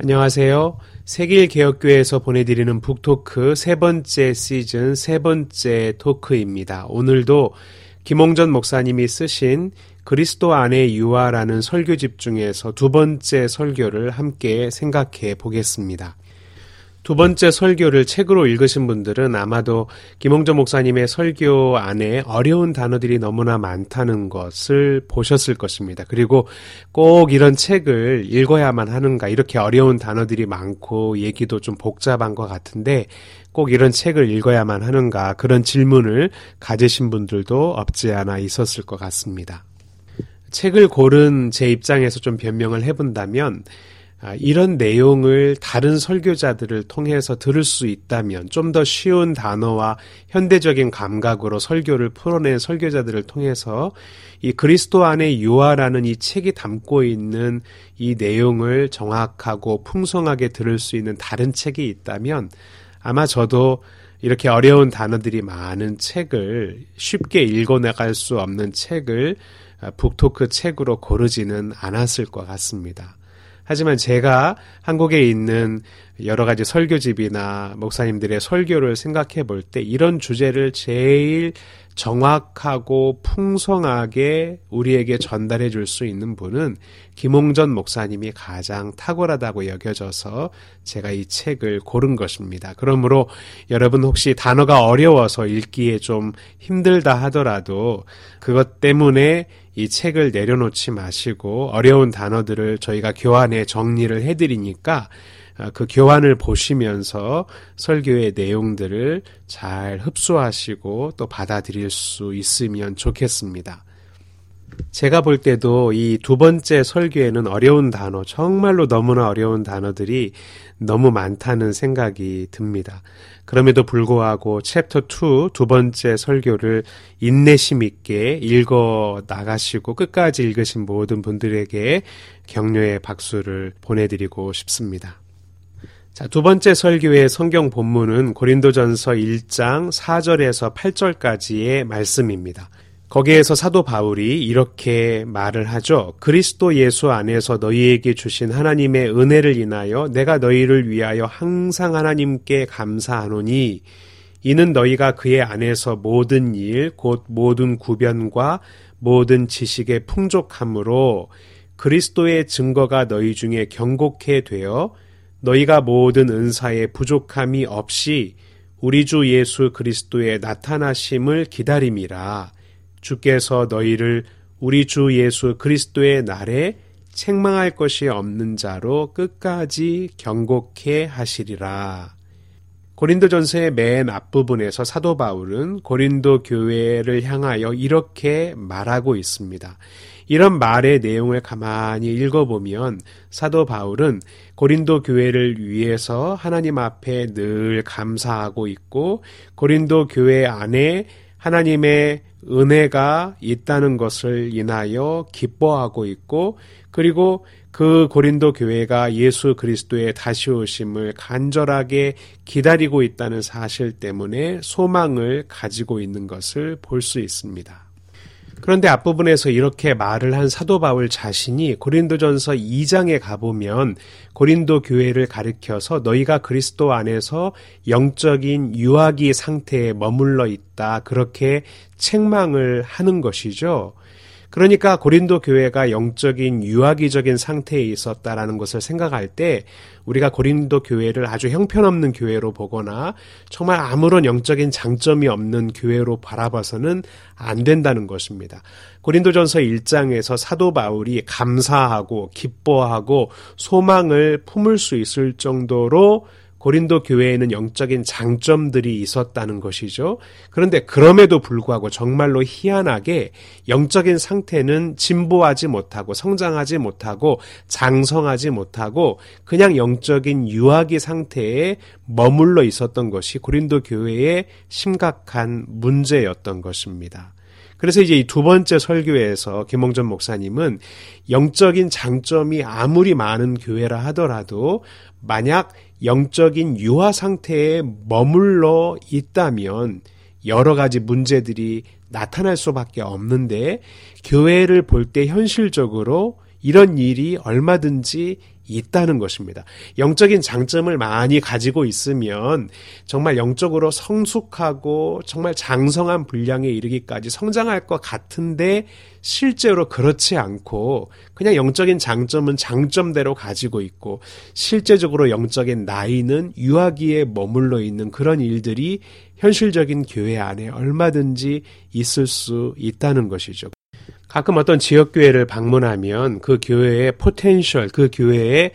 안녕하세요. 세길개혁교회에서 보내드리는 북토크 세 번째 시즌 세 번째 토크입니다. 오늘도 김홍전 목사님이 쓰신 그리스도 안에 유아라는 설교집 중에서 두 번째 설교를 함께 생각해 보겠습니다. 두 번째 설교를 책으로 읽으신 분들은 아마도 김홍전 목사님의 설교 안에 어려운 단어들이 너무나 많다는 것을 보셨을 것입니다. 그리고 꼭 이런 책을 읽어야만 하는가, 이렇게 어려운 단어들이 많고 얘기도 좀 복잡한 것 같은데 꼭 이런 책을 읽어야만 하는가, 그런 질문을 가지신 분들도 없지 않아 있었을 것 같습니다. 책을 고른 제 입장에서 좀 변명을 해본다면 이런 내용을 다른 설교자들을 통해서 들을 수 있다면, 좀 더 쉬운 단어와 현대적인 감각으로 설교를 풀어낸 설교자들을 통해서 이 그리스도 안에 유아라는 이 책이 담고 있는 이 내용을 정확하고 풍성하게 들을 수 있는 다른 책이 있다면 아마 저도 이렇게 어려운 단어들이 많은 책을, 쉽게 읽어나갈 수 없는 책을 북토크 책으로 고르지는 않았을 것 같습니다. 하지만 제가 한국에 있는 여러 가지 설교집이나 목사님들의 설교를 생각해 볼 때 이런 주제를 제일 정확하고 풍성하게 우리에게 전달해 줄 수 있는 분은 김홍전 목사님이 가장 탁월하다고 여겨져서 제가 이 책을 고른 것입니다. 그러므로 여러분 혹시 단어가 어려워서 읽기에 좀 힘들다 하더라도 그것 때문에 이 책을 내려놓지 마시고 어려운 단어들을 저희가 교환에 정리를 해드리니까 그 교환을 보시면서 설교의 내용들을 잘 흡수하시고 또 받아들일 수 있으면 좋겠습니다. 제가 볼 때도 이 두 번째 설교에는 어려운 단어, 정말로 너무나 어려운 단어들이 너무 많다는 생각이 듭니다. 그럼에도 불구하고 챕터 2 두 번째 설교를 인내심 있게 읽어 나가시고 끝까지 읽으신 모든 분들에게 격려의 박수를 보내드리고 싶습니다. 자, 두 번째 설교의 성경 본문은 고린도전서 1장 4절에서 8절까지의 말씀입니다. 거기에서 사도 바울이 이렇게 말을 하죠. 그리스도 예수 안에서 너희에게 주신 하나님의 은혜를 인하여 내가 너희를 위하여 항상 하나님께 감사하노니 이는 너희가 그의 안에서 모든 일 곧 모든 구변과 모든 지식의 풍족함으로 그리스도의 증거가 너희 중에 경곡해 되어 너희가 모든 은사의 부족함이 없이 우리 주 예수 그리스도의 나타나심을 기다림이라. 주께서 너희를 우리 주 예수 그리스도의 날에 책망할 것이 없는 자로 끝까지 경고케 하시리라. 고린도전서의 맨 앞부분에서 사도 바울은 고린도 교회를 향하여 이렇게 말하고 있습니다. 이런 말의 내용을 가만히 읽어보면 사도 바울은 고린도 교회를 위해서 하나님 앞에 늘 감사하고 있고 고린도 교회 안에 하나님의 은혜가 있다는 것을 인하여 기뻐하고 있고, 그리고 그 고린도 교회가 예수 그리스도의 다시 오심을 간절하게 기다리고 있다는 사실 때문에 소망을 가지고 있는 것을 볼 수 있습니다. 그런데 앞부분에서 이렇게 말을 한 사도 바울 자신이 고린도전서 2장에 가보면 고린도 교회를 가리켜서 너희가 그리스도 안에서 영적인 유아기 상태에 머물러 있다, 그렇게 책망을 하는 것이죠. 그러니까 고린도 교회가 영적인 유아기적인 상태에 있었다라는 것을 생각할 때 우리가 고린도 교회를 아주 형편없는 교회로 보거나 정말 아무런 영적인 장점이 없는 교회로 바라봐서는 안 된다는 것입니다. 고린도전서 1장에서 사도 바울이 감사하고 기뻐하고 소망을 품을 수 있을 정도로 고린도 교회에는 영적인 장점들이 있었다는 것이죠. 그런데 그럼에도 불구하고 정말로 희한하게 영적인 상태는 진보하지 못하고 성장하지 못하고 장성하지 못하고 그냥 영적인 유아기 상태에 머물러 있었던 것이 고린도 교회의 심각한 문제였던 것입니다. 그래서 이제 이 두 번째 설교에서 김홍전 목사님은 영적인 장점이 아무리 많은 교회라 하더라도 만약 영적인 유아 상태에 머물러 있다면 여러 가지 문제들이 나타날 수밖에 없는데 교회를 볼 때 현실적으로 이런 일이 얼마든지 있다는 것입니다. 영적인 장점을 많이 가지고 있으면 정말 영적으로 성숙하고 정말 장성한 분량에 이르기까지 성장할 것 같은데 실제로 그렇지 않고 그냥 영적인 장점은 장점대로 가지고 있고 실제적으로 영적인 나이는 유아기에 머물러 있는 그런 일들이 현실적인 교회 안에 얼마든지 있을 수 있다는 것이죠. 가끔 어떤 지역교회를 방문하면 그 교회의 포텐셜, 그 교회의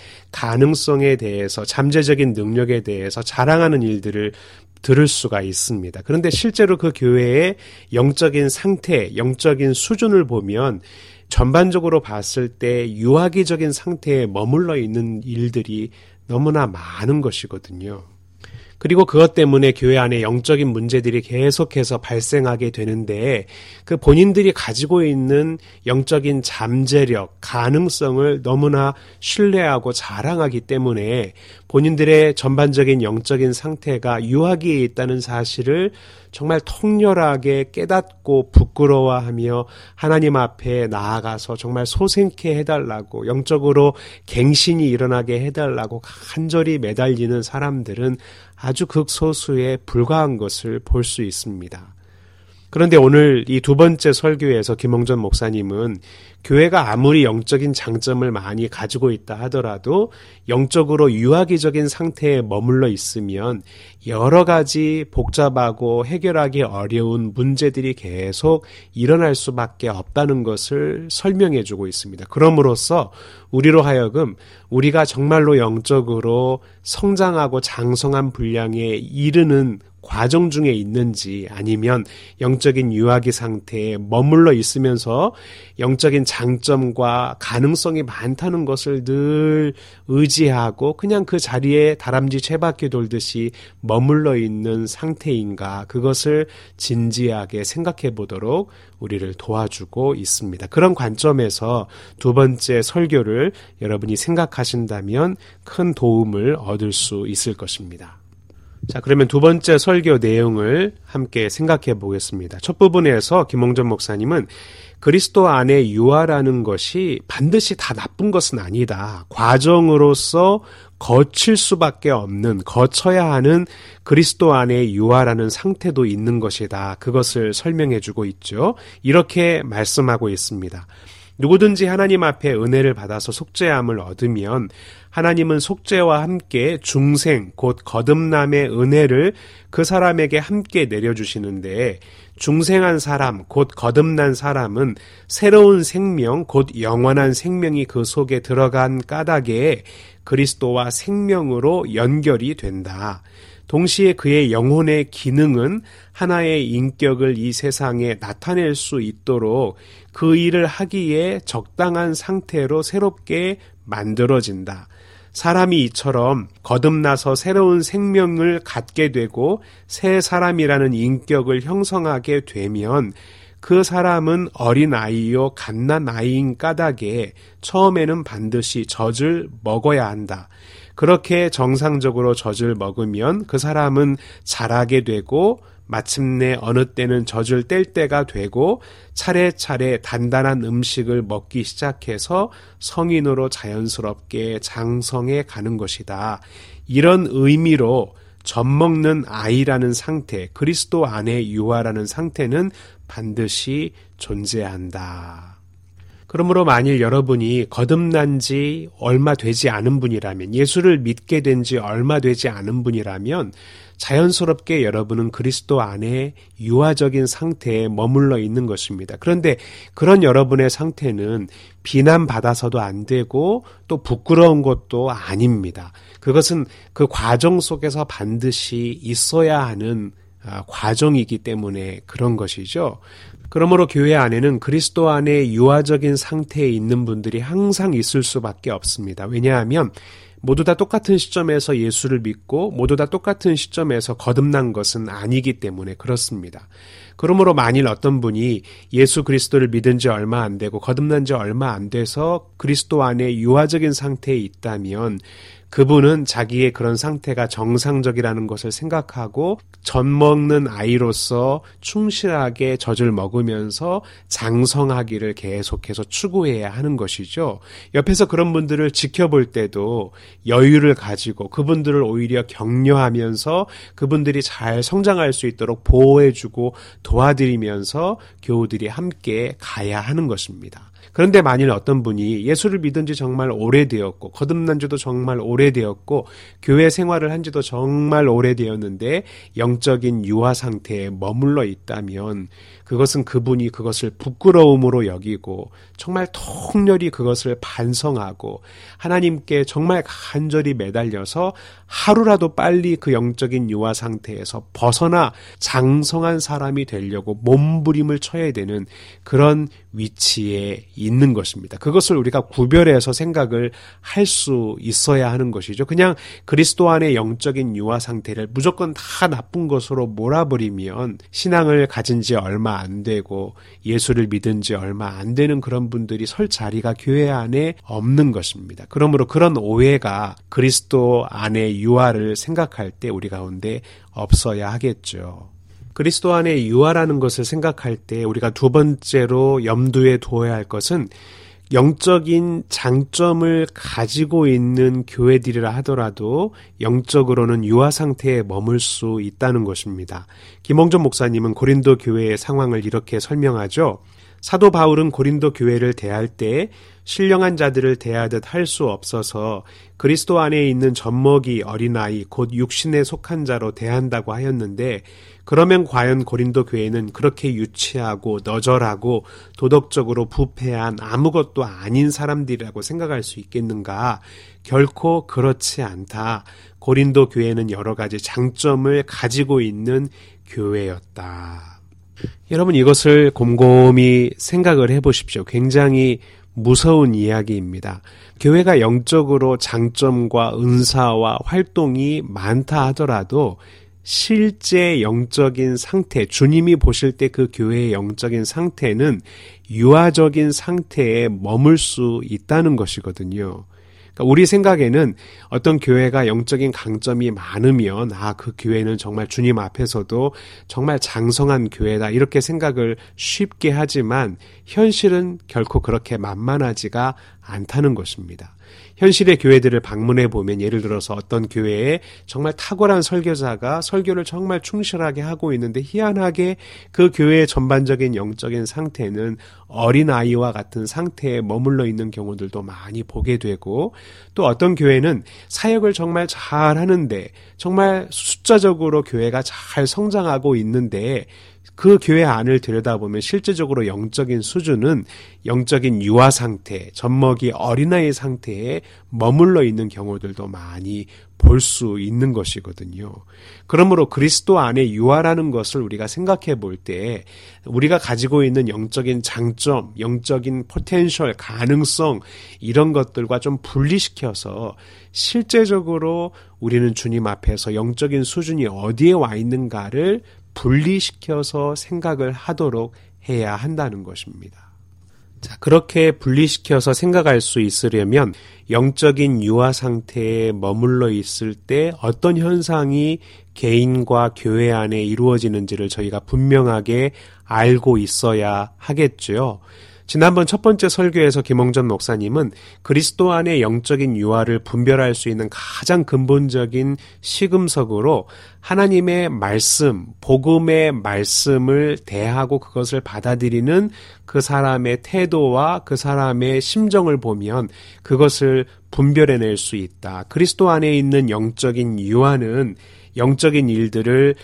가능성에 대해서, 잠재적인 능력에 대해서 자랑하는 일들을 들을 수가 있습니다. 그런데 실제로 그 교회의 영적인 상태, 영적인 수준을 보면 전반적으로 봤을 때 유아기적인 상태에 머물러 있는 일들이 너무나 많은 것이거든요. 그리고 그것 때문에 교회 안에 영적인 문제들이 계속해서 발생하게 되는데 그 본인들이 가지고 있는 영적인 잠재력, 가능성을 너무나 신뢰하고 자랑하기 때문에 본인들의 전반적인 영적인 상태가 유아기에 있다는 사실을 정말 통렬하게 깨닫고 부끄러워하며 하나님 앞에 나아가서 정말 소생케 해달라고, 영적으로 갱신이 일어나게 해달라고 간절히 매달리는 사람들은 아주 극소수에 불과한 것을 볼 수 있습니다. 그런데 오늘 이 두 번째 설교에서 김홍전 목사님은 교회가 아무리 영적인 장점을 많이 가지고 있다 하더라도 영적으로 유아기적인 상태에 머물러 있으면 여러 가지 복잡하고 해결하기 어려운 문제들이 계속 일어날 수밖에 없다는 것을 설명해 주고 있습니다. 그럼으로써 우리로 하여금 우리가 정말로 영적으로 성장하고 장성한 분량에 이르는 과정 중에 있는지 아니면 영적인 유아기 상태에 머물러 있으면서 영적인 장점과 가능성이 많다는 것을 늘 의지하고 그냥 그 자리에 다람쥐 쳇바퀴 돌듯이 머물러 있는 상태인가, 그것을 진지하게 생각해 보도록 우리를 도와주고 있습니다. 그런 관점에서 두 번째 설교를 여러분이 생각하신다면 큰 도움을 얻을 수 있을 것입니다. 자, 그러면 두 번째 설교 내용을 함께 생각해 보겠습니다. 첫 부분에서 김홍전 목사님은 그리스도 안에 유아라는 것이 반드시 다 나쁜 것은 아니다. 과정으로서 거칠 수밖에 없는, 거쳐야 하는 그리스도 안에 유아라는 상태도 있는 것이다. 그것을 설명해 주고 있죠. 이렇게 말씀하고 있습니다. 누구든지 하나님 앞에 은혜를 받아서 속죄함을 얻으면 하나님은 속죄와 함께 중생 곧 거듭남의 은혜를 그 사람에게 함께 내려주시는데 중생한 사람 곧 거듭난 사람은 새로운 생명 곧 영원한 생명이 그 속에 들어간 까닭에 그리스도와 생명으로 연결이 된다. 동시에 그의 영혼의 기능은 하나의 인격을 이 세상에 나타낼 수 있도록 그 일을 하기에 적당한 상태로 새롭게 만들어진다. 사람이 이처럼 거듭나서 새로운 생명을 갖게 되고 새 사람이라는 인격을 형성하게 되면 그 사람은 어린아이요 갓난아이인 까닭에 처음에는 반드시 젖을 먹어야 한다. 그렇게 정상적으로 젖을 먹으면 그 사람은 자라게 되고 마침내 어느 때는 젖을 뗄 때가 되고 차례차례 단단한 음식을 먹기 시작해서 성인으로 자연스럽게 장성해 가는 것이다. 이런 의미로 젖 먹는 아이라는 상태, 그리스도 안에 유아라는 상태는 반드시 존재한다. 그러므로 만일 여러분이 거듭난 지 얼마 되지 않은 분이라면, 예수를 믿게 된 지 얼마 되지 않은 분이라면 자연스럽게 여러분은 그리스도 안에 유아적인 상태에 머물러 있는 것입니다. 그런데 그런 여러분의 상태는 비난받아서도 안 되고 또 부끄러운 것도 아닙니다. 그것은 그 과정 속에서 반드시 있어야 하는 과정이기 때문에 그런 것이죠. 그러므로 교회 안에는 그리스도 안에 유아적인 상태에 있는 분들이 항상 있을 수밖에 없습니다. 왜냐하면 모두 다 똑같은 시점에서 예수를 믿고 모두 다 똑같은 시점에서 거듭난 것은 아니기 때문에 그렇습니다. 그러므로 만일 어떤 분이 예수 그리스도를 믿은 지 얼마 안 되고 거듭난 지 얼마 안 돼서 그리스도 안에 유아적인 상태에 있다면 그분은 자기의 그런 상태가 정상적이라는 것을 생각하고 젖 먹는 아이로서 충실하게 젖을 먹으면서 장성하기를 계속해서 추구해야 하는 것이죠. 옆에서 그런 분들을 지켜볼 때도 여유를 가지고 그분들을 오히려 격려하면서 그분들이 잘 성장할 수 있도록 보호해주고 도와드리면서 교우들이 함께 가야 하는 것입니다. 그런데 만일 어떤 분이 예수를 믿은 지 정말 오래되었고 거듭난 지도 정말 오래되었고 교회 생활을 한 지도 정말 오래되었는데 영적인 유아 상태에 머물러 있다면 그것은 그분이 그것을 부끄러움으로 여기고 정말 통렬히 그것을 반성하고 하나님께 정말 간절히 매달려서 하루라도 빨리 그 영적인 유아 상태에서 벗어나 장성한 사람이 되려고 몸부림을 쳐야 되는 그런 위치에 있는 것입니다. 그것을 우리가 구별해서 생각을 할 수 있어야 하는 것이죠. 그냥 그리스도 안의 영적인 유아 상태를 무조건 다 나쁜 것으로 몰아버리면 신앙을 가진 지 얼마 안 되고 예수를 믿은 지 얼마 안 되는 그런 분들이 설 자리가 교회 안에 없는 것입니다. 그러므로 그런 오해가 그리스도 안의 유아를 생각할 때 우리 가운데 없어야 하겠죠. 그리스도 안에 유아라는 것을 생각할 때 우리가 두 번째로 염두에 두어야 할 것은 영적인 장점을 가지고 있는 교회들이라 하더라도 영적으로는 유아 상태에 머물 수 있다는 것입니다. 김홍전 목사님은 고린도 교회의 상황을 이렇게 설명하죠. 사도 바울은 고린도 교회를 대할 때 신령한 자들을 대하듯 할 수 없어서 그리스도 안에 있는 젖먹이 어린아이 곧 육신에 속한 자로 대한다고 하였는데 그러면 과연 고린도 교회는 그렇게 유치하고 너절하고 도덕적으로 부패한 아무것도 아닌 사람들이라고 생각할 수 있겠는가? 결코 그렇지 않다. 고린도 교회는 여러 가지 장점을 가지고 있는 교회였다. 여러분 이것을 곰곰이 생각을 해보십시오. 굉장히 무서운 이야기입니다. 교회가 영적으로 장점과 은사와 활동이 많다 하더라도 실제 영적인 상태, 주님이 보실 때 그 교회의 영적인 상태는 유아적인 상태에 머물 수 있다는 것이거든요. 그러니까 우리 생각에는 어떤 교회가 영적인 강점이 많으면 그 교회는 정말 주님 앞에서도 정말 장성한 교회다 이렇게 생각을 쉽게 하지만 현실은 결코 그렇게 만만하지가 않다는 것입니다. 현실의 교회들을 방문해 보면 예를 들어서 어떤 교회에 정말 탁월한 설교자가 설교를 정말 충실하게 하고 있는데 희한하게 그 교회의 전반적인 영적인 상태는 어린아이와 같은 상태에 머물러 있는 경우들도 많이 보게 되고 또 어떤 교회는 사역을 정말 잘 하는데 정말 숫자적으로 교회가 잘 성장하고 있는데 그 교회 안을 들여다보면 실제적으로 영적인 수준은 영적인 유아 상태, 젖먹이 어린아이 상태에 머물러 있는 경우들도 많이 볼 수 있는 것이거든요. 그러므로 그리스도 안에 유아라는 것을 우리가 생각해 볼 때 우리가 가지고 있는 영적인 장점, 영적인 포텐셜, 가능성 이런 것들과 좀 분리시켜서 실제적으로 우리는 주님 앞에서 영적인 수준이 어디에 와 있는가를 분리시켜서 생각을 하도록 해야 한다는 것입니다. 자, 그렇게 분리시켜서 생각할 수 있으려면 영적인 유아 상태에 머물러 있을 때 어떤 현상이 개인과 교회 안에 이루어지는지를 저희가 분명하게 알고 있어야 하겠죠. 지난번 첫 번째 설교에서 김홍전 목사님은 그리스도 안의 영적인 유아를 분별할 수 있는 가장 근본적인 시금석으로 하나님의 말씀, 복음의 말씀을 대하고 그것을 받아들이는 그 사람의 태도와 그 사람의 심정을 보면 그것을 분별해낼 수 있다. 그리스도 안에 있는 영적인 유아는 영적인 일들을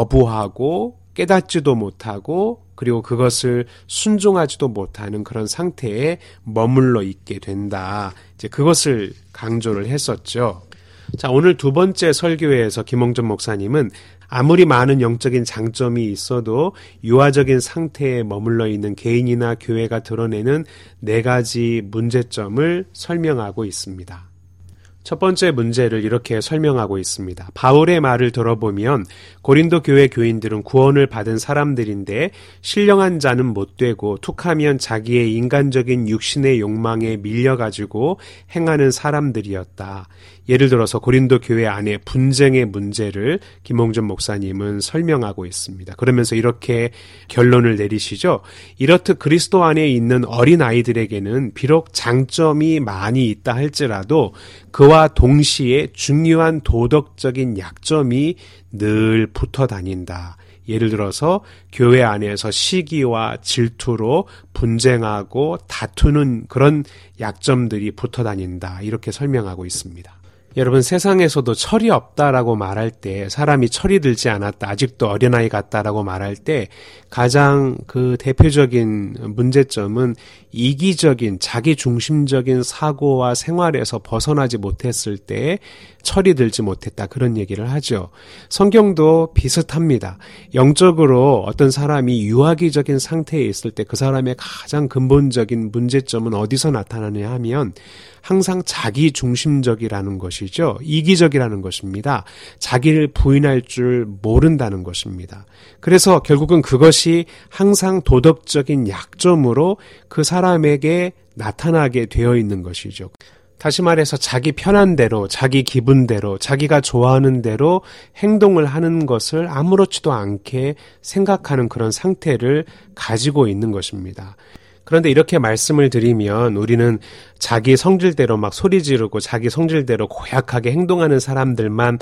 거부하고 깨닫지도 못하고 그리고 그것을 순종하지도 못하는 그런 상태에 머물러 있게 된다. 이제 그것을 강조를 했었죠. 자, 오늘 두 번째 설교에서 김홍전 목사님은 아무리 많은 영적인 장점이 있어도 유아적인 상태에 머물러 있는 개인이나 교회가 드러내는 4가지 문제점을 설명하고 있습니다. 첫 번째 문제를 이렇게 설명하고 있습니다. 바울의 말을 들어보면 고린도 교회 교인들은 구원을 받은 사람들인데 신령한 자는 못되고 툭하면 자기의 인간적인 육신의 욕망에 밀려가지고 행하는 사람들이었다. 예를 들어서 고린도 교회 안에 분쟁의 문제를 김홍준 목사님은 설명하고 있습니다. 그러면서 이렇게 결론을 내리시죠. 이렇듯 그리스도 안에 있는 어린 아이들에게는 비록 장점이 많이 있다 할지라도 그와 동시에 중요한 도덕적인 약점이 늘 붙어 다닌다. 예를 들어서 교회 안에서 시기와 질투로 분쟁하고 다투는 그런 약점들이 붙어 다닌다. 이렇게 설명하고 있습니다. 여러분, 세상에서도 철이 없다라고 말할 때, 사람이 철이 들지 않았다, 아직도 어린아이 같다라고 말할 때 가장 그 대표적인 문제점은 이기적인 자기 중심적인 사고와 생활에서 벗어나지 못했을 때 철이 들지 못했다, 그런 얘기를 하죠. 성경도 비슷합니다. 영적으로 어떤 사람이 유아기적인 상태에 있을 때 그 사람의 가장 근본적인 문제점은 어디서 나타나느냐 하면 항상 자기 중심적이라는 것이죠. 이기적이라는 것입니다. 자기를 부인할 줄 모른다는 것입니다. 그래서 결국은 그것이 항상 도덕적인 약점으로 그 사람에게 나타나게 되어 있는 것이죠. 다시 말해서 자기 편한 대로, 자기 기분대로, 자기가 좋아하는 대로 행동을 하는 것을 아무렇지도 않게 생각하는 그런 상태를 가지고 있는 것입니다. 그런데 이렇게 말씀을 드리면 우리는 자기 성질대로 막 소리 지르고 자기 성질대로 고약하게 행동하는 사람들만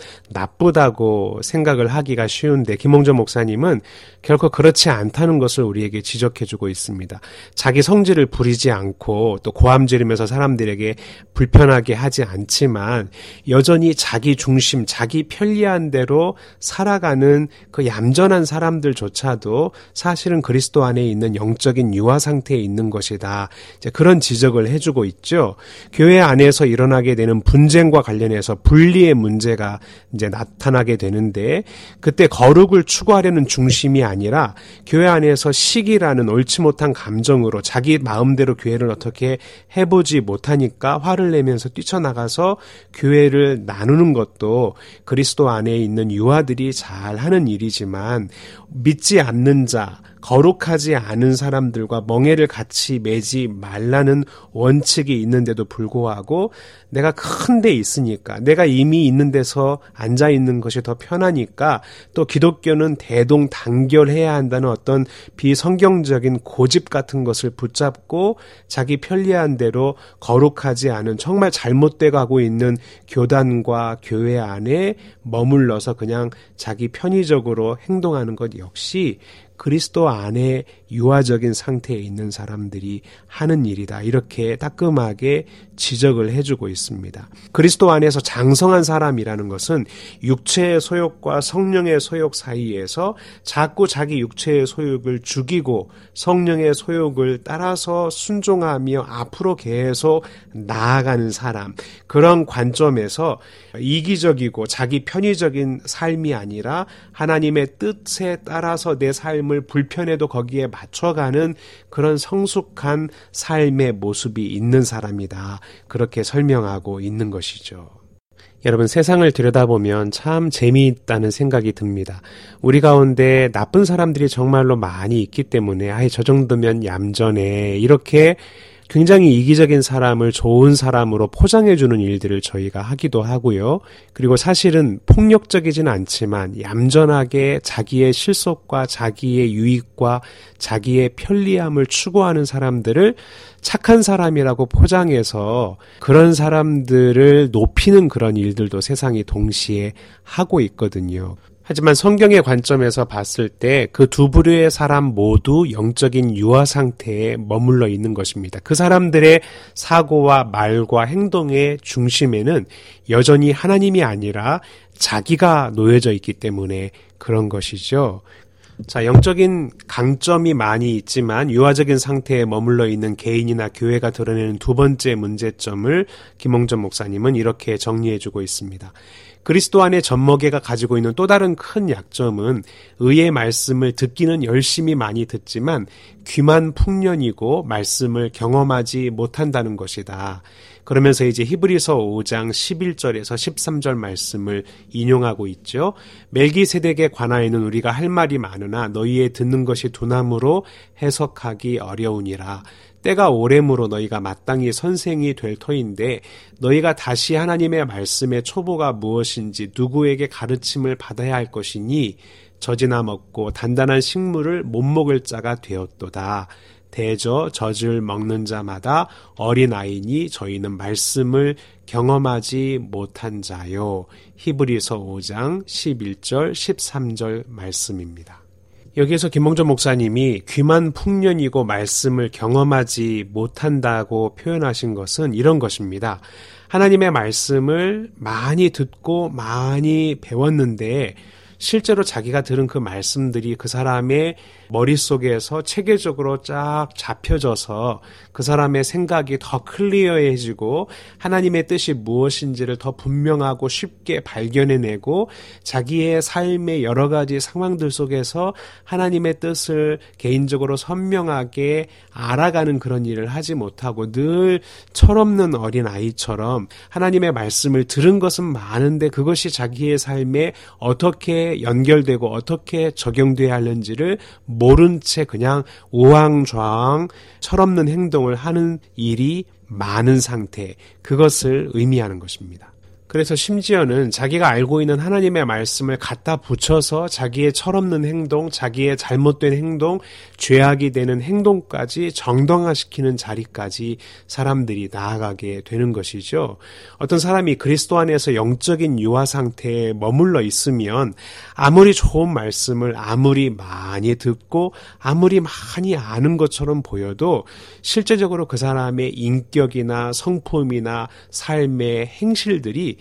나쁘다고 생각을 하기가 쉬운데, 김홍준 목사님은 결코 그렇지 않다는 것을 우리에게 지적해주고 있습니다. 자기 성질을 부리지 않고 또 고함 지르면서 사람들에게 불편하게 하지 않지만 여전히 자기 중심, 자기 편리한 대로 살아가는 그 얌전한 사람들조차도 사실은 그리스도 안에 있는 영적인 유아 상태에 있는 것이다. 이제 그런 지적을 해주고 있죠. 교회 안에서 일어나게 되는 분쟁과 관련해서 분리의 문제가 이제 나타나게 되는데, 그때 거룩을 추구하려는 중심이 아니라 교회 안에서 시기라는 옳지 못한 감정으로 자기 마음대로 교회를 어떻게 해보지 못하니까 화를 내면서 뛰쳐나가서 교회를 나누는 것도 그리스도 안에 있는 유아들이 잘 하는 일이지만, 믿지 않는 자, 거룩하지 않은 사람들과 멍에를 같이 매지 말라는 원칙이 있는데도 불구하고 내가 큰 데 있으니까, 내가 이미 있는 데서 앉아 있는 것이 더 편하니까, 또 기독교는 대동단결해야 한다는 어떤 비성경적인 고집 같은 것을 붙잡고 자기 편리한 대로 거룩하지 않은 정말 잘못돼 가고 있는 교단과 교회 안에 머물러서 그냥 자기 편의적으로 행동하는 것 역시 그리스도 안에 유아적인 상태에 있는 사람들이 하는 일이다. 이렇게 따끔하게 지적을 해주고 있습니다. 그리스도 안에서 장성한 사람이라는 것은 육체의 소욕과 성령의 소욕 사이에서 자꾸 자기 육체의 소욕을 죽이고 성령의 소욕을 따라서 순종하며 앞으로 계속 나아가는 사람, 그런 관점에서 이기적이고 자기 편의적인 삶이 아니라 하나님의 뜻에 따라서 내 삶을 불편해도 거기에 맞춰가는 그런 성숙한 삶의 모습이 있는 사람이다. 그렇게 설명하고 있는 것이죠. 여러분, 세상을 들여다보면 참 재미있다는 생각이 듭니다. 우리 가운데 나쁜 사람들이 정말로 많이 있기 때문에 저 정도면 얌전해, 이렇게 굉장히 이기적인 사람을 좋은 사람으로 포장해주는 일들을 저희가 하기도 하고요. 그리고 사실은 폭력적이진 않지만 얌전하게 자기의 실속과 자기의 유익과 자기의 편리함을 추구하는 사람들을 착한 사람이라고 포장해서 그런 사람들을 높이는 그런 일들도 세상이 동시에 하고 있거든요. 하지만 성경의 관점에서 봤을 때 그 두 부류의 사람 모두 영적인 유아 상태에 머물러 있는 것입니다. 그 사람들의 사고와 말과 행동의 중심에는 여전히 하나님이 아니라 자기가 놓여져 있기 때문에 그런 것이죠. 자, 영적인 강점이 많이 있지만 유아적인 상태에 머물러 있는 개인이나 교회가 드러내는 두 번째 문제점을 김홍준 목사님은 이렇게 정리해주고 있습니다. 그리스도 안에 젖먹이가 가지고 있는 또 다른 큰 약점은 의의 말씀을 듣기는 열심히 많이 듣지만 귀만 풍년이고 말씀을 경험하지 못한다는 것이다. 그러면서 이제 히브리서 5장 11절에서 13절 말씀을 인용하고 있죠. 멜기세덱에 관하여는 우리가 할 말이 많으나 너희의 듣는 것이 두나무로 해석하기 어려우니라. 때가 오래므로 너희가 마땅히 선생이 될 터인데 너희가 다시 하나님의 말씀의 초보가 무엇인지 누구에게 가르침을 받아야 할 것이니 젖이나 먹고 단단한 식물을 못 먹을 자가 되었도다. 대저 젖을 먹는 자마다 어린아이니 저희는 말씀을 경험하지 못한 자요. 히브리서 5장 11절 13절 말씀입니다. 여기에서 김홍전 목사님이 귀만 풍년이고 말씀을 경험하지 못한다고 표현하신 것은 이런 것입니다. 하나님의 말씀을 많이 듣고 많이 배웠는데 실제로 자기가 들은 그 말씀들이 그 사람의 머릿속에서 체계적으로 쫙 잡혀져서 그 사람의 생각이 더 클리어해지고 하나님의 뜻이 무엇인지를 더 분명하고 쉽게 발견해내고 자기의 삶의 여러 가지 상황들 속에서 하나님의 뜻을 개인적으로 선명하게 알아가는 그런 일을 하지 못하고 늘 철없는 어린아이처럼 하나님의 말씀을 들은 것은 많은데 그것이 자기의 삶에 어떻게 연결되고 어떻게 적용돼야 하는지를 모른 채 그냥 우왕좌왕 철없는 행동을 하는 일이 많은 상태, 그것을 의미하는 것입니다. 그래서 심지어는 자기가 알고 있는 하나님의 말씀을 갖다 붙여서 자기의 철없는 행동, 자기의 잘못된 행동, 죄악이 되는 행동까지 정당화시키는 자리까지 사람들이 나아가게 되는 것이죠. 어떤 사람이 그리스도 안에서 영적인 유아 상태에 머물러 있으면 아무리 좋은 말씀을 아무리 많이 듣고 아무리 많이 아는 것처럼 보여도 실제적으로 그 사람의 인격이나 성품이나 삶의 행실들이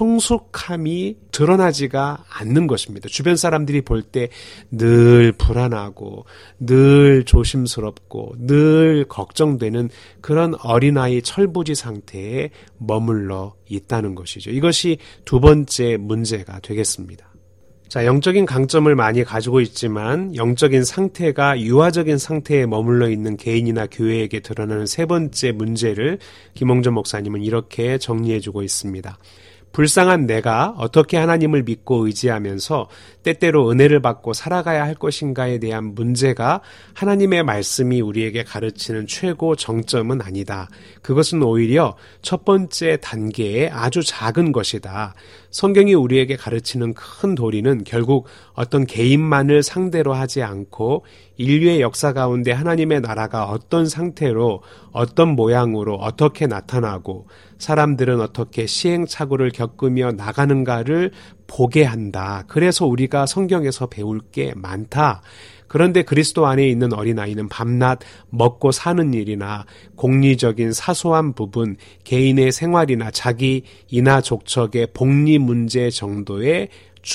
성숙함이 드러나지가 않는 것입니다. 주변 사람들이 볼 때 늘 불안하고 늘 조심스럽고 늘 걱정되는 그런 어린아이 철부지 상태에 머물러 있다는 것이죠. 이것이 두 번째 문제가 되겠습니다. 자, 영적인 강점을 많이 가지고 있지만 영적인 상태가 유아적인 상태에 머물러 있는 개인이나 교회에게 드러나는 세 번째 문제를 김홍전 목사님은 이렇게 정리해주고 있습니다. 불쌍한 내가 어떻게 하나님을 믿고 의지하면서 때때로 은혜를 받고 살아가야 할 것인가에 대한 문제가 하나님의 말씀이 우리에게 가르치는 최고 정점은 아니다. 그것은 오히려 첫 번째 단계의 아주 작은 것이다. 성경이 우리에게 가르치는 큰 도리는 결국 어떤 개인만을 상대로 하지 않고 인류의 역사 가운데 하나님의 나라가 어떤 상태로 어떤 모양으로 어떻게 나타나고 사람들은 어떻게 시행착오를 겪으며 나가는가를 보게 한다. 그래서 우리가 성경에서 배울 게 많다. 그런데 그리스도 안에 있는 어린아이는 밤낮 먹고 사는 일이나 공리적인 사소한 부분, 개인의 생활이나 자기 이나 족적의 복리 문제 정도에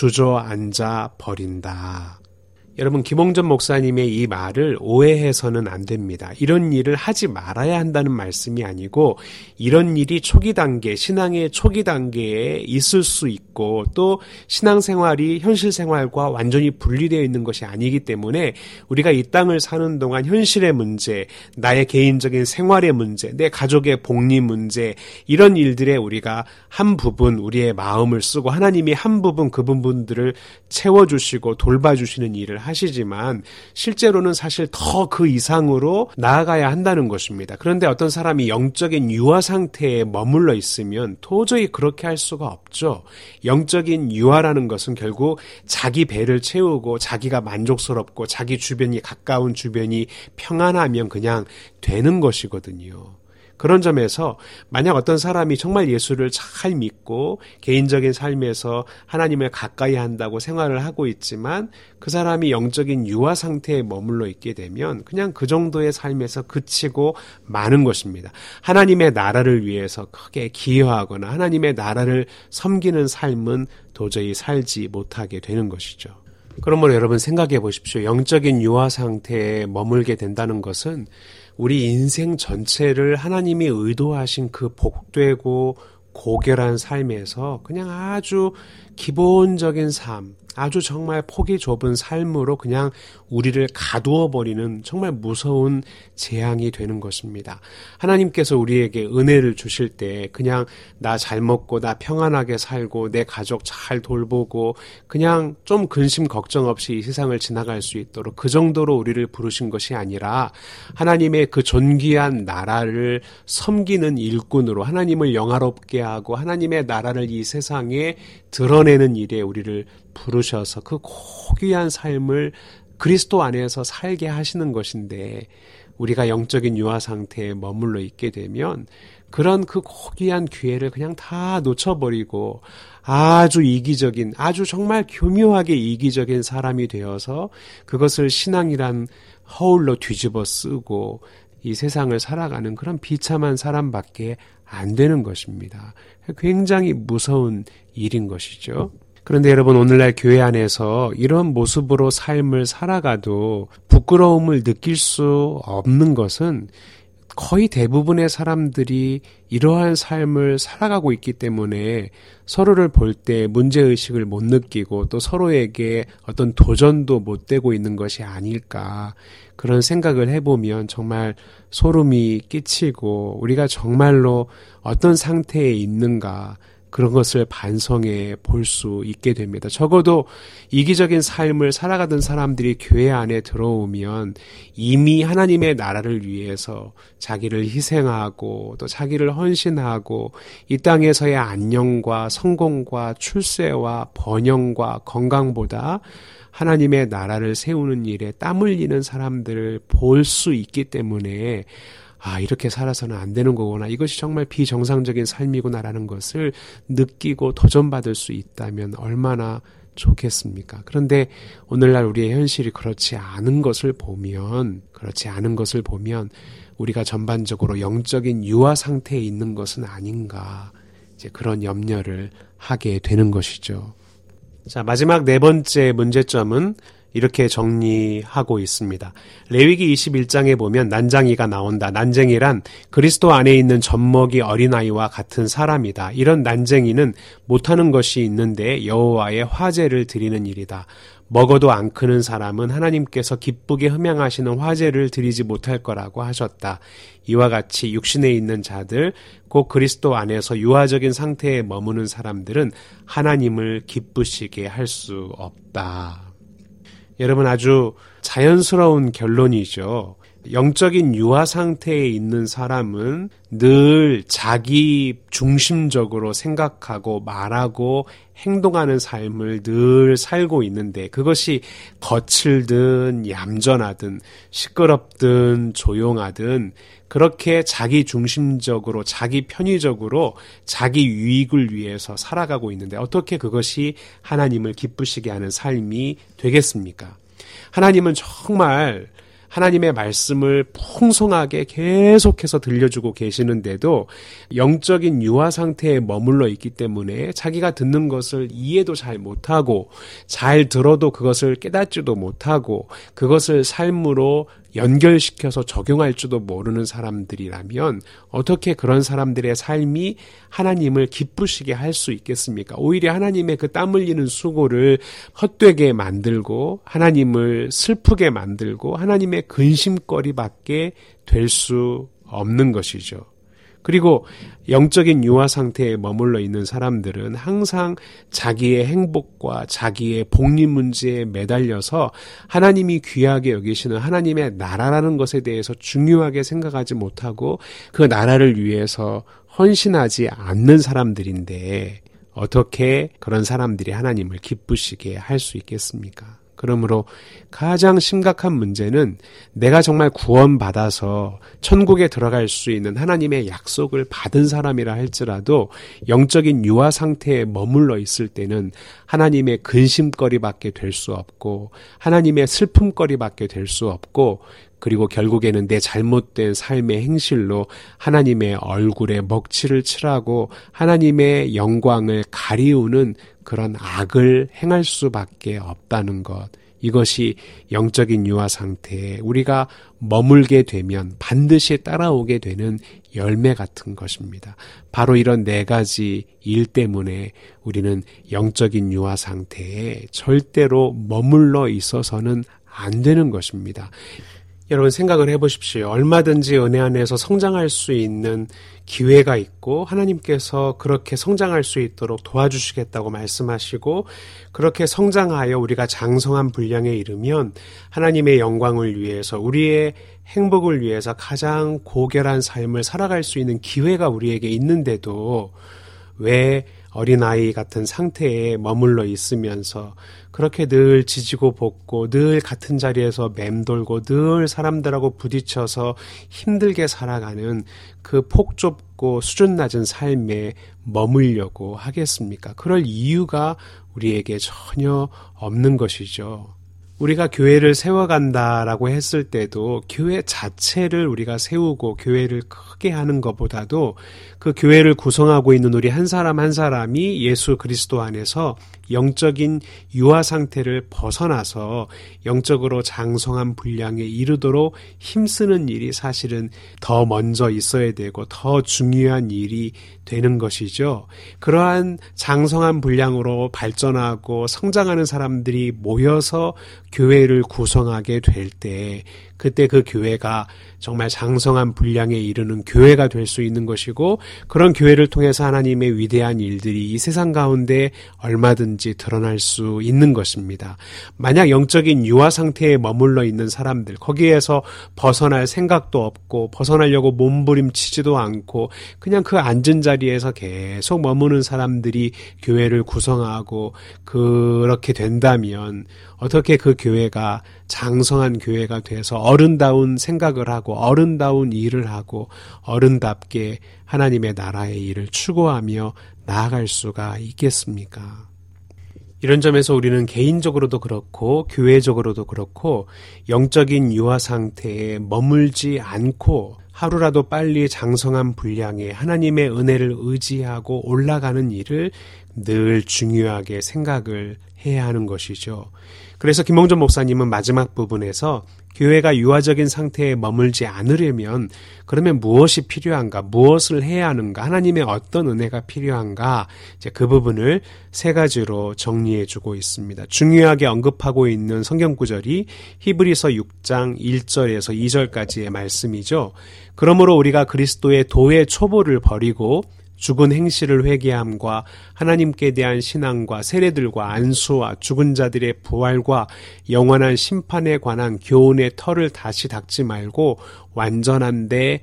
주저앉아 버린다. 여러분, 김홍전 목사님의 이 말을 오해해서는 안 됩니다. 이런 일을 하지 말아야 한다는 말씀이 아니고 이런 일이 초기 단계, 신앙의 초기 단계에 있을 수 있고 또 신앙생활이 현실생활과 완전히 분리되어 있는 것이 아니기 때문에 우리가 이 땅을 사는 동안 현실의 문제, 나의 개인적인 생활의 문제, 내 가족의 복리 문제, 이런 일들에 우리가 한 부분 우리의 마음을 쓰고 하나님이 한 부분 그 부분들을 채워주시고 돌봐주시는 일을 하시지만 실제로는 사실 더 그 이상으로 나아가야 한다는 것입니다. 그런데 어떤 사람이 영적인 유아 상태에 머물러 있으면 도저히 그렇게 할 수가 없죠. 영적인 유아라는 것은 결국 자기 배를 채우고 자기가 만족스럽고 자기 주변이 가까운 주변이 평안하면 그냥 되는 것이거든요. 그런 점에서 만약 어떤 사람이 정말 예수를 잘 믿고 개인적인 삶에서 하나님을 가까이 한다고 생활을 하고 있지만 그 사람이 영적인 유아 상태에 머물러 있게 되면 그냥 그 정도의 삶에서 그치고 마는 것입니다. 하나님의 나라를 위해서 크게 기여하거나 하나님의 나라를 섬기는 삶은 도저히 살지 못하게 되는 것이죠. 그러므로 여러분 생각해 보십시오. 영적인 유아 상태에 머물게 된다는 것은 우리 인생 전체를 하나님이 의도하신 그 복되고 고결한 삶에서 그냥 아주 기본적인 삶, 아주 정말 폭이 좁은 삶으로 그냥 우리를 가두어 버리는 정말 무서운 재앙이 되는 것입니다. 하나님께서 우리에게 은혜를 주실 때 그냥 나 잘 먹고 나 평안하게 살고 내 가족 잘 돌보고 그냥 좀 근심 걱정 없이 이 세상을 지나갈 수 있도록 그 정도로 우리를 부르신 것이 아니라 하나님의 그 존귀한 나라를 섬기는 일꾼으로 하나님을 영화롭게 하고 하나님의 나라를 이 세상에 드러내는 일에 우리를 부르셔서 그 고귀한 삶을 그리스도 안에서 살게 하시는 것인데 우리가 영적인 유아 상태에 머물러 있게 되면 그런 그 고귀한 기회를 그냥 다 놓쳐버리고 아주 이기적인, 아주 정말 교묘하게 이기적인 사람이 되어서 그것을 신앙이란 허울로 뒤집어 쓰고 이 세상을 살아가는 그런 비참한 사람밖에 안 되는 것입니다. 굉장히 무서운 일인 것이죠. 그런데 여러분, 오늘날 교회 안에서 이런 모습으로 삶을 살아가도 부끄러움을 느낄 수 없는 것은 거의 대부분의 사람들이 이러한 삶을 살아가고 있기 때문에 서로를 볼 때 문제의식을 못 느끼고 또 서로에게 어떤 도전도 못 되고 있는 것이 아닐까, 그런 생각을 해보면 정말 소름이 끼치고 우리가 정말로 어떤 상태에 있는가 그런 것을 반성해 볼 수 있게 됩니다. 적어도 이기적인 삶을 살아가던 사람들이 교회 안에 들어오면 이미 하나님의 나라를 위해서 자기를 희생하고 또 자기를 헌신하고 이 땅에서의 안녕과 성공과 출세와 번영과 건강보다 하나님의 나라를 세우는 일에 땀 흘리는 사람들을 볼 수 있기 때문에 이렇게 살아서는 안 되는 거구나, 이것이 정말 비정상적인 삶이구나라는 것을 느끼고 도전받을 수 있다면 얼마나 좋겠습니까? 그런데 오늘날 우리의 현실이 그렇지 않은 것을 보면 우리가 전반적으로 영적인 유아 상태에 있는 것은 아닌가, 이제 그런 염려를 하게 되는 것이죠. 자, 마지막 네 번째 문제점은 이렇게 정리하고 있습니다. 레위기 21장에 보면 난장이가 나온다. 난쟁이란 그리스도 안에 있는 젖먹이 어린아이와 같은 사람이다. 이런 난쟁이는 못하는 것이 있는데 여호와의 화제를 드리는 일이다. 먹어도 안 크는 사람은 하나님께서 기쁘게 흠양하시는 화제를 드리지 못할 거라고 하셨다. 이와 같이 육신에 있는 자들, 곧 그리스도 안에서 유아적인 상태에 머무는 사람들은 하나님을 기쁘시게 할 수 없다. 여러분, 아주 자연스러운 결론이죠. 영적인 유아 상태에 있는 사람은 늘 자기 중심적으로 생각하고 말하고 행동하는 삶을 늘 살고 있는데, 그것이 거칠든 얌전하든 시끄럽든 조용하든 그렇게 자기 중심적으로 자기 편의적으로 자기 유익을 위해서 살아가고 있는데 어떻게 그것이 하나님을 기쁘시게 하는 삶이 되겠습니까? 하나님은 정말 하나님의 말씀을 풍성하게 계속해서 들려주고 계시는데도 영적인 유아 상태에 머물러 있기 때문에 자기가 듣는 것을 이해도 잘 못하고 잘 들어도 그것을 깨닫지도 못하고 그것을 삶으로 연결시켜서 적용할 줄도 모르는 사람들이라면 어떻게 그런 사람들의 삶이 하나님을 기쁘시게 할 수 있겠습니까? 오히려 하나님의 그 땀 흘리는 수고를 헛되게 만들고 하나님을 슬프게 만들고 하나님의 근심거리밖에 될 수 없는 것이죠. 그리고 영적인 유아 상태에 머물러 있는 사람들은 항상 자기의 행복과 자기의 복리 문제에 매달려서 하나님이 귀하게 여기시는 하나님의 나라라는 것에 대해서 중요하게 생각하지 못하고 그 나라를 위해서 헌신하지 않는 사람들인데 어떻게 그런 사람들이 하나님을 기쁘시게 할 수 있겠습니까? 그러므로 가장 심각한 문제는 내가 정말 구원받아서 천국에 들어갈 수 있는 하나님의 약속을 받은 사람이라 할지라도 영적인 유아 상태에 머물러 있을 때는 하나님의 근심거리밖에 될 수 없고 하나님의 슬픔거리밖에 될 수 없고 그리고 결국에는 내 잘못된 삶의 행실로 하나님의 얼굴에 먹칠을 칠하고 하나님의 영광을 가리우는 그런 악을 행할 수밖에 없다는 것, 이것이 영적인 유아 상태에 우리가 머물게 되면 반드시 따라오게 되는 열매 같은 것입니다. 바로 이런 4가지 일 때문에 우리는 영적인 유아 상태에 절대로 머물러 있어서는 안 되는 것입니다. 여러분 생각을 해보십시오. 얼마든지 은혜 안에서 성장할 수 있는 기회가 있고 하나님께서 그렇게 성장할 수 있도록 도와주시겠다고 말씀하시고 그렇게 성장하여 우리가 장성한 분량에 이르면 하나님의 영광을 위해서 우리의 행복을 위해서 가장 고결한 삶을 살아갈 수 있는 기회가 우리에게 있는데도 왜 어린아이 같은 상태에 머물러 있으면서 그렇게 늘 지지고 볶고 늘 같은 자리에서 맴돌고 늘 사람들하고 부딪혀서 힘들게 살아가는 그 폭 좁고 수준 낮은 삶에 머물려고 하겠습니까? 그럴 이유가 우리에게 전혀 없는 것이죠. 우리가 교회를 세워간다라고 했을 때도 교회 자체를 우리가 세우고 교회를 크게 하는 것보다도 그 교회를 구성하고 있는 우리 한 사람 한 사람이 예수 그리스도 안에서 영적인 유아 상태를 벗어나서 영적으로 장성한 분량에 이르도록 힘쓰는 일이 사실은 더 먼저 있어야 되고 더 중요한 일이 되는 것이죠. 그러한 장성한 분량으로 발전하고 성장하는 사람들이 모여서 교회를 구성하게 될 때 그때 그 교회가 정말 장성한 분량에 이르는 교회가 될 수 있는 것이고 그런 교회를 통해서 하나님의 위대한 일들이 이 세상 가운데 얼마든지 드러날 수 있는 것입니다. 만약 영적인 유아 상태에 머물러 있는 사람들 거기에서 벗어날 생각도 없고 벗어나려고 몸부림치지도 않고 그냥 그 앉은 자리에서 계속 머무는 사람들이 교회를 구성하고 그렇게 된다면 어떻게 그 교회가 장성한 교회가 돼서 어른다운 생각을 하고 어른다운 일을 하고 어른답게 하나님의 나라의 일을 추구하며 나아갈 수가 있겠습니까? 이런 점에서 우리는 개인적으로도 그렇고 교회적으로도 그렇고 영적인 유아 상태에 머물지 않고 하루라도 빨리 장성한 분량에 하나님의 은혜를 의지하고 올라가는 일을 늘 중요하게 생각을 해야 하는 것이죠. 그래서 김홍전 목사님은 마지막 부분에서 교회가 유아적인 상태에 머물지 않으려면 그러면 무엇이 필요한가, 무엇을 해야 하는가, 하나님의 어떤 은혜가 필요한가, 이제 그 부분을 3가지로 정리해주고 있습니다. 중요하게 언급하고 있는 성경 구절이 히브리서 6장 1절에서 2절까지의 말씀이죠. 그러므로 우리가 그리스도의 도의 초보를 버리고 죽은 행실을 회개함과 하나님께 대한 신앙과 세례들과 안수와 죽은 자들의 부활과 영원한 심판에 관한 교훈의 털을 다시 닦지 말고 완전한 데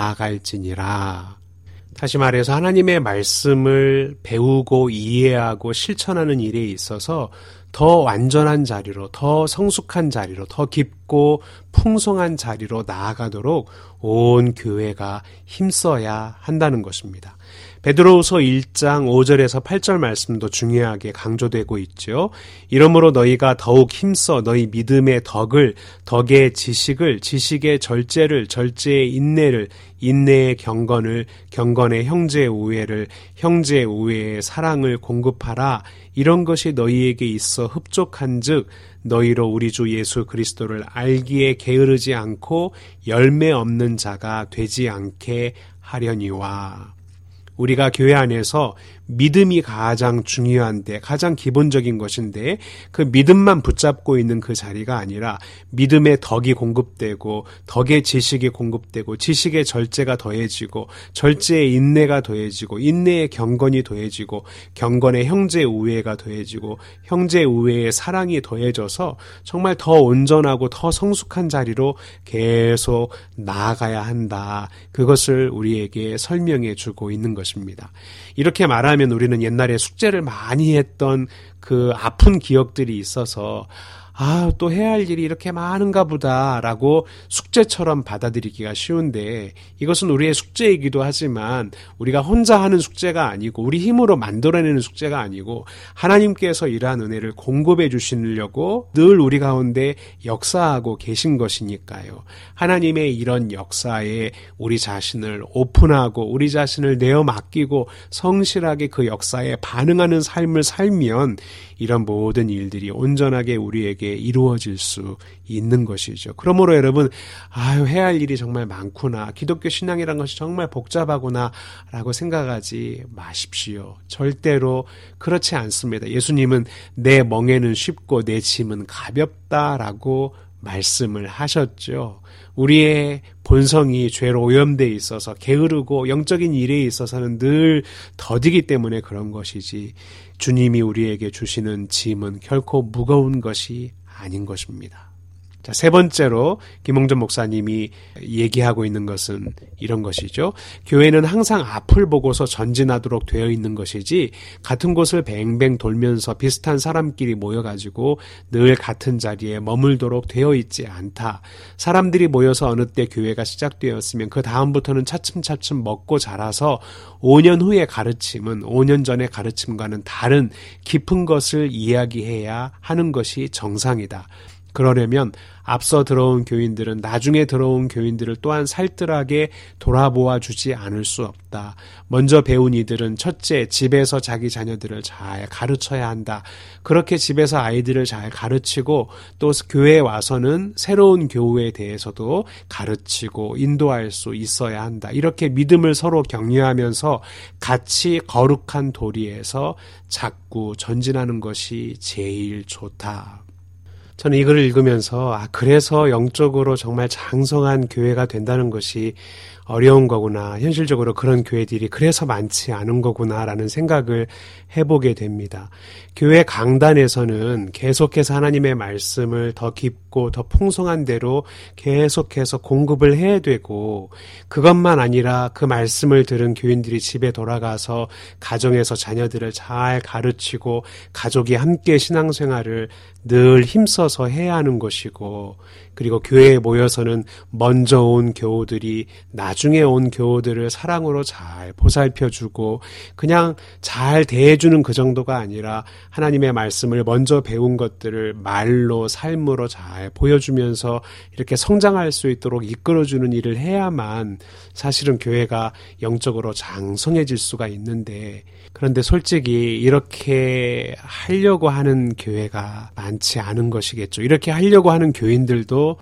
나아갈지니라. 다시 말해서 하나님의 말씀을 배우고 이해하고 실천하는 일에 있어서 더 완전한 자리로, 더 성숙한 자리로, 더 깊고 풍성한 자리로 나아가도록 온 교회가 힘써야 한다는 것입니다. 베드로후서 1장 5절에서 8절 말씀도 중요하게 강조되고 있죠. 이러므로 너희가 더욱 힘써 너희 믿음의 덕을, 덕의 지식을, 지식의 절제를, 절제의 인내를, 인내의 경건을, 경건의 형제의 우애를, 형제의 우애의 사랑을 공급하라. 이런 것이 너희에게 있어 흡족한즉 너희로 우리 주 예수 그리스도를 알기에 게으르지 않고 열매 없는 자가 되지 않게 하려니와. 우리가 교회 안에서 믿음이 가장 중요한데 가장 기본적인 것인데 그 믿음만 붙잡고 있는 그 자리가 아니라 믿음의 덕이 공급되고 덕의 지식이 공급되고 지식의 절제가 더해지고 절제의 인내가 더해지고 인내의 경건이 더해지고 경건의 형제의 우애가 더해지고 형제의 우애의 사랑이 더해져서 정말 더 온전하고 더 성숙한 자리로 계속 나아가야 한다. 그것을 우리에게 설명해 주고 있는 것입니다. 이렇게 말하면 우리는 옛날에 숙제를 많이 했던 그 아픈 기억들이 있어서 또 해야 할 일이 이렇게 많은가 보다라고 숙제처럼 받아들이기가 쉬운데 이것은 우리의 숙제이기도 하지만 우리가 혼자 하는 숙제가 아니고 우리 힘으로 만들어내는 숙제가 아니고 하나님께서 이러한 은혜를 공급해 주시려고 늘 우리 가운데 역사하고 계신 것이니까요. 하나님의 이런 역사에 우리 자신을 오픈하고 우리 자신을 내어 맡기고 성실하게 그 역사에 반응하는 삶을 살면 이런 모든 일들이 온전하게 우리에게 우리에게 이루어질 수 있는 것이죠. 그러므로 여러분, 해야 할 일이 정말 많구나. 기독교 신앙이란 것이 정말 복잡하구나 라고 생각하지 마십시오. 절대로 그렇지 않습니다. 예수님은 내 멍에는 쉽고 내 짐은 가볍다라고 말씀을 하셨죠. 우리의 본성이 죄로 오염되어 있어서 게으르고 영적인 일에 있어서는 늘 더디기 때문에 그런 것이지, 주님이 우리에게 주시는 짐은 결코 무거운 것이 아닌 것입니다. 자, 세 번째로 김홍전 목사님이 얘기하고 있는 것은 이런 것이죠. 교회는 항상 앞을 보고서 전진하도록 되어 있는 것이지 같은 곳을 뱅뱅 돌면서 비슷한 사람끼리 모여가지고 늘 같은 자리에 머물도록 되어 있지 않다. 사람들이 모여서 어느 때 교회가 시작되었으면 그 다음부터는 차츰차츰 먹고 자라서 5년 후의 가르침은 5년 전의 가르침과는 다른 깊은 것을 이야기해야 하는 것이 정상이다. 그러려면 앞서 들어온 교인들은 나중에 들어온 교인들을 또한 살뜰하게 돌아보아 주지 않을 수 없다. 먼저 배운 이들은 첫째, 집에서 자기 자녀들을 잘 가르쳐야 한다. 그렇게 집에서 아이들을 잘 가르치고 또 교회에 와서는 새로운 교우에 대해서도 가르치고 인도할 수 있어야 한다. 이렇게 믿음을 서로 격려하면서 같이 거룩한 도리에서 자꾸 전진하는 것이 제일 좋다. 저는 이 글을 읽으면서 그래서 영적으로 정말 장성한 교회가 된다는 것이 어려운 거구나. 현실적으로 그런 교회들이 그래서 많지 않은 거구나라는 생각을 해보게 됩니다. 교회 강단에서는 계속해서 하나님의 말씀을 더 깊고 더 풍성한 대로 계속해서 공급을 해야 되고, 그것만 아니라 그 말씀을 들은 교인들이 집에 돌아가서 가정에서 자녀들을 잘 가르치고 가족이 함께 신앙생활을 늘 힘써서 해야 하는 것이고, 그리고 교회에 모여서는 먼저 온 교우들이 나중에 온 교우들을 사랑으로 잘 보살펴주고 그냥 잘 대해주는 그 정도가 아니라 하나님의 말씀을 먼저 배운 것들을 말로 삶으로 잘 보여주면서 이렇게 성장할 수 있도록 이끌어주는 일을 해야만 사실은 교회가 영적으로 장성해질 수가 있는데, 그런데 솔직히 이렇게 하려고 하는 교회가 많지 않은 것이겠죠. 이렇게 하려고 하는 교인들도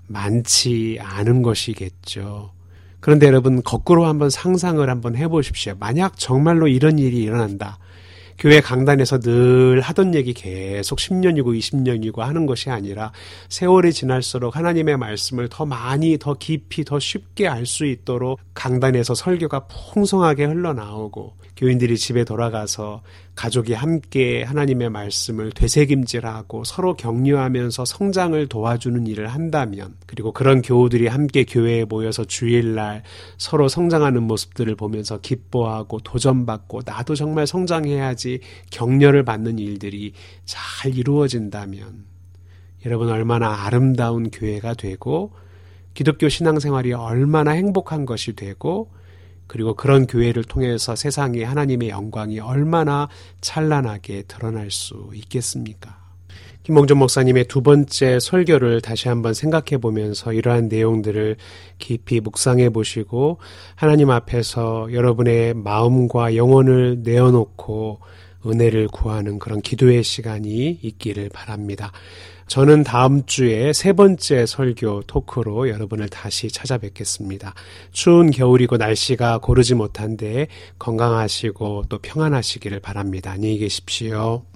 많지 않은 것이겠죠. 그런데 여러분, 거꾸로 한번 상상을 한번 해보십시오. 만약 정말로 이런 일이 일어난다. 교회 강단에서 늘 하던 얘기 계속 10년이고 20년이고 하는 것이 아니라 세월이 지날수록 하나님의 말씀을 더 많이, 더 깊이, 더 쉽게 알 수 있도록 강단에서 설교가 풍성하게 흘러나오고, 교인들이 집에 돌아가서 가족이 함께 하나님의 말씀을 되새김질하고 서로 격려하면서 성장을 도와주는 일을 한다면, 그리고 그런 교우들이 함께 교회에 모여서 주일날 서로 성장하는 모습들을 보면서 기뻐하고 도전받고 나도 정말 성장해야지 격려를 받는 일들이 잘 이루어진다면, 여러분, 얼마나 아름다운 교회가 되고 기독교 신앙생활이 얼마나 행복한 것이 되고, 그리고 그런 교회를 통해서 세상에 하나님의 영광이 얼마나 찬란하게 드러날 수 있겠습니까? 김홍전 목사님의 두 번째 설교를 다시 한번 생각해 보면서 이러한 내용들을 깊이 묵상해 보시고 하나님 앞에서 여러분의 마음과 영혼을 내어놓고 은혜를 구하는 그런 기도의 시간이 있기를 바랍니다. 저는 다음 주에 세 번째 설교 토크로 여러분을 다시 찾아뵙겠습니다. 추운 겨울이고 날씨가 고르지 못한데 건강하시고 또 평안하시기를 바랍니다. 안녕히 계십시오.